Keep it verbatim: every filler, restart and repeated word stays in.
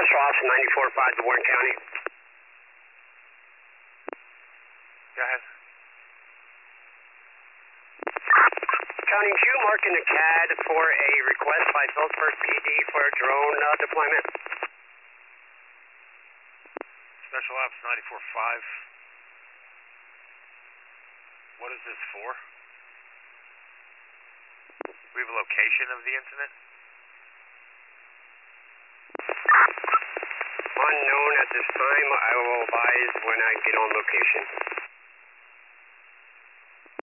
Special Ops ninety-four point five to Warren County. Go ahead. County, did you mark in the C A D for a request by Phillipsburg P D for a drone uh, deployment? Special Ops ninety-four point five. What is this for? We have a location of the incident? Unknown at this time. I will advise when I get on location.